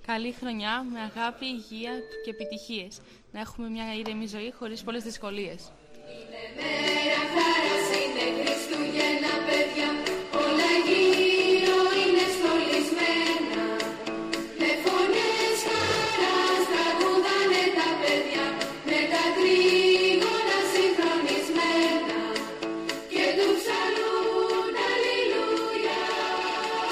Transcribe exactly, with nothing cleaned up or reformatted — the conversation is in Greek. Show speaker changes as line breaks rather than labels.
Καλή χρονιά, με αγάπη, υγεία και επιτυχίες. Να έχουμε μια ήρεμη ζωή χωρίς πολλές δυσκολίες. Είναι μέρα χαράς, είναι Χριστούγεννα.